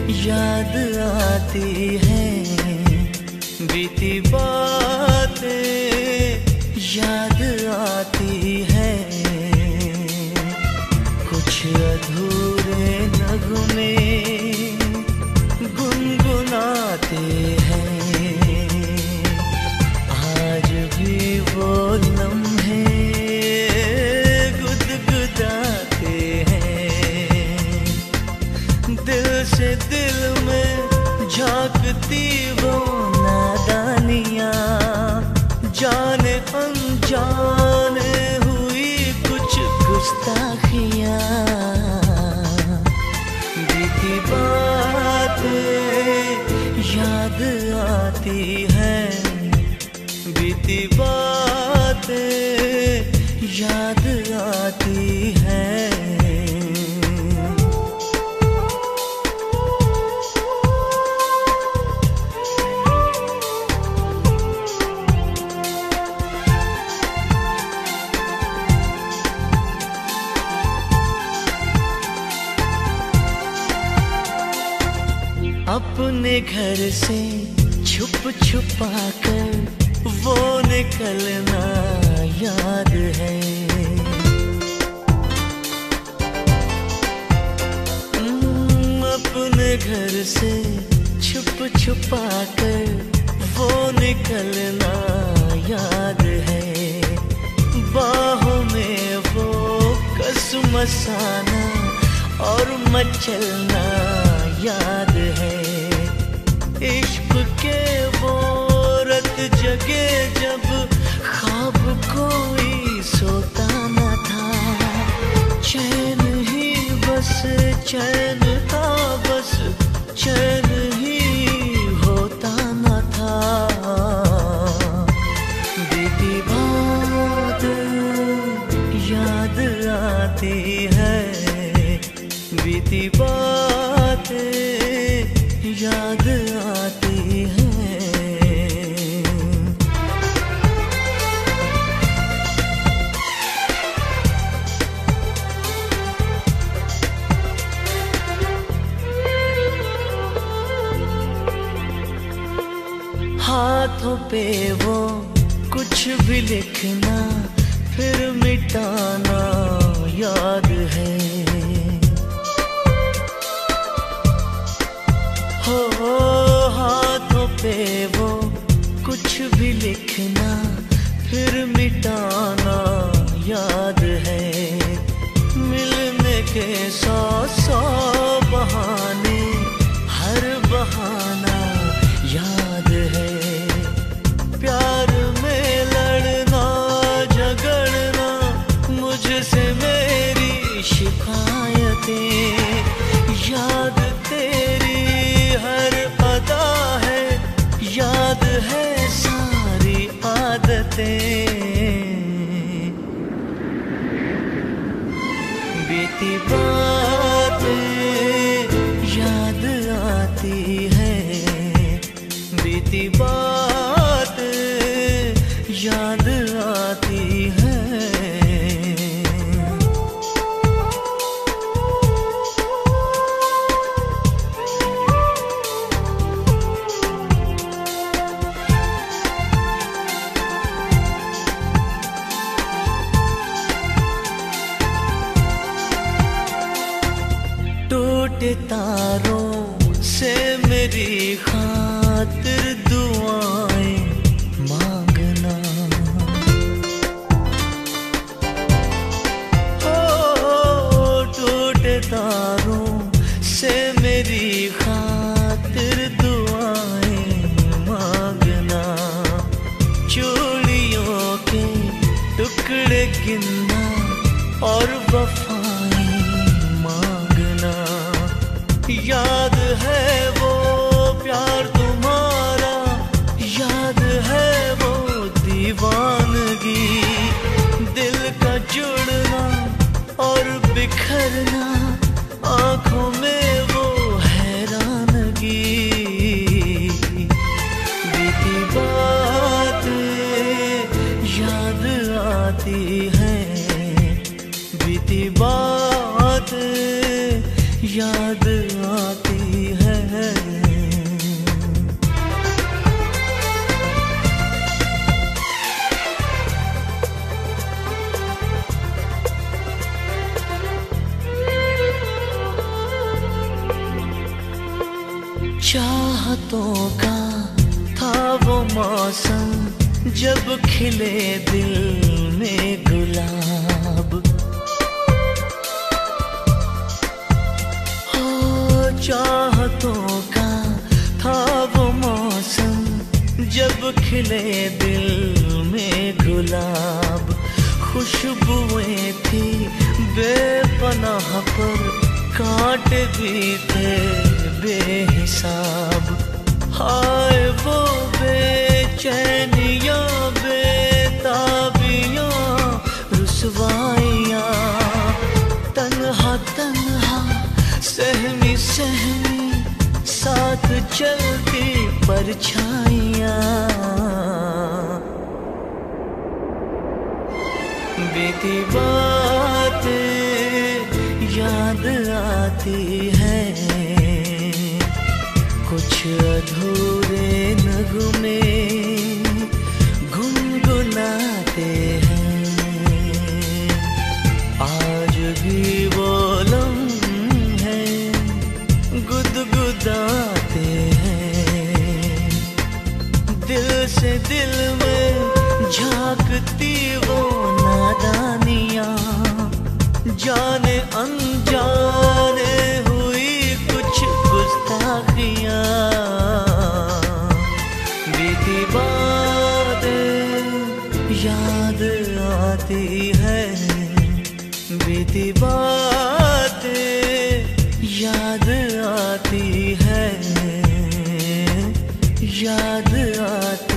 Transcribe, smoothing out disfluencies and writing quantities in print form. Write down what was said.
याद आती है, बीती बातें याद आती है। कुछ अधूरे नगमे गुनगुनाते हैं। आज भी वो लम्हे गुदगुदाते हैं। दिल से दिल में झांकती वो नादानियाँ, जाने अनजाने हुई कुछ गुस्ताखियाँ। बीती बातें याद आती है, बीती बातें याद आती है। अपने घर से छुप छुपा कर वो निकलना याद है। अपने घर से छुप छुपा कर वो निकलना याद है। बाहों में वो कसमसाना और मचलना याद है। इश्क के वो रत जगे जब ख्वाब कोई सोता न था। चैन ही बस चैन था, बस चैन ही होता न था। बीती बात याद आती है, बीती बातें याद आती हैं। हाथों पे वो कुछ भी लिखना फिर मिटाना याद है। हो हाथों पे वो कुछ भी लिखना फिर मिटाना याद है। मिलने के 100 बहाने, हर बहाना याद है। प्यार में लड़ना झगड़ना मुझसे मेरी शिकायतें याद तेरी हर अदा है, याद है सारी आदतें। बीती बातें याद आती है, बीती बातें याद आती है। टूटे तारों से मेरी खातिर दुआएं मांगना। हो टूटे तारों से मेरी खातिर दुआएं मांगना। चूड़ियों के टुकड़े गिनना और वफाएं मांगना। याद है वो प्यार तुम्हारा, याद है वो दीवानगी। दिल का जुड़ना और बिखरना, आंखों में वो हैरानगी। बीती बातें याद आती है, बीती बातें याद आती है। चाहतों का था वो मौसम जब खिले दिल में गुलाब। हो चाहतों का था वो मौसम जब खिले दिल में गुलाब। खुशबुएं थी बेपनाह पर कांटे भी थे बेहिसाब। हाय वो बेचैनियां बेताबियां रुसवाइयां, तन्हा तन्हा सहमी सहमी साथ चलती परछाइयां। बीती बातें याद आती है, कुछ अधूरे नगमे गुनगुनाते हैं। आज भी वो लम्हे गुदगुदाते हैं। दिल से दिल में झांकती वो नादानियां, जाने अनजाने हुई कुछ गुस्ताखियां। बीती बातें याद आती है, बीती बातें याद आती है, याद आती